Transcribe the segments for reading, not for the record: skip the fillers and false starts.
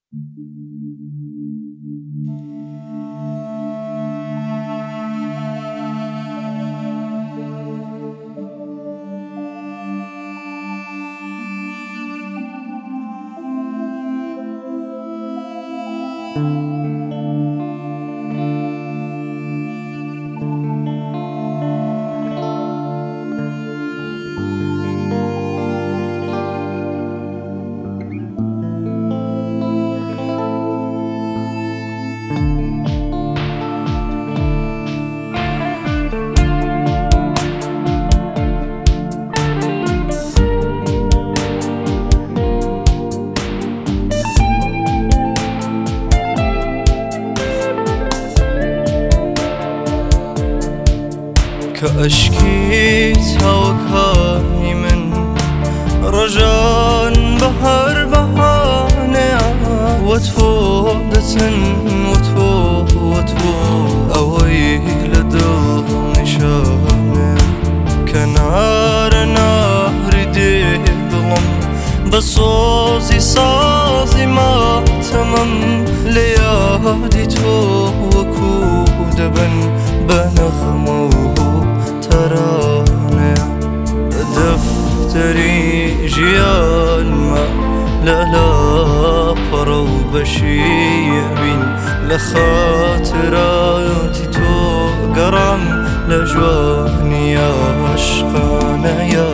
كأشكي توكاني من رجان بهر بهاني وتفودة وتفو أويل دل نشاني كنار نهر ديدلم بصوزي صازي ما تمم ليادي توكو دبن بنغمو تراني دفتري جيان ما لا فرو بشيبين لخاطراتي تو قرام لجواني عشقانا يا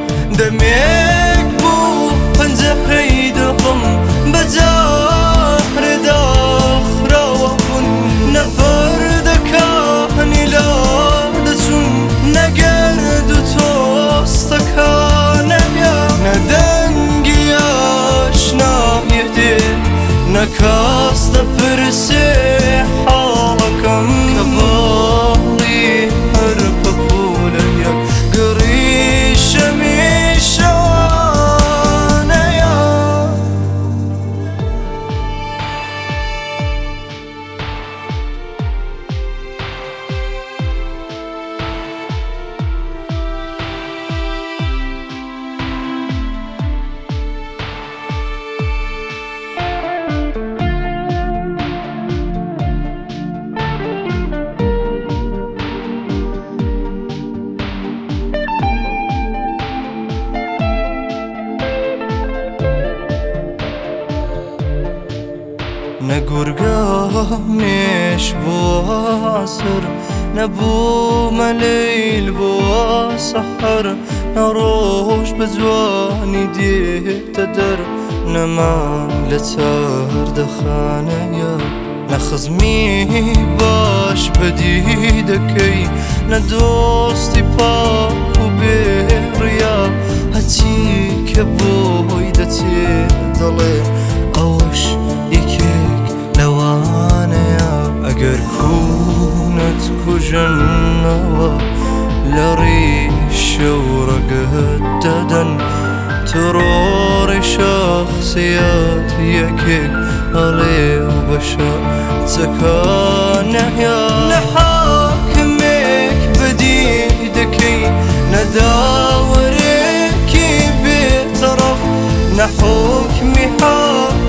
دميك بو بنزهري دخم بزهر داخرا وكن نفر دكاني لا دسون نقرد توستكان يا ندنقي اشنا يهدي نكاس تفرسي حالكم كبالي هرب بوليك قريش ميشان يا نقرقاميش بواسر نبو مليل بواسحر نروش بزواني دي تدر نمان لتار دخانيا نخزمي باش بديدكي ندوستي باكو بيريا هتيك بوي دتي ضلي اوش لوانيا اگر كونت كجنوا لريش ورقددن تروري شخصيات يكيك علي وبشا تكانه يا نحاكمك بديدكي نداورك بطرف نحكمي حاكم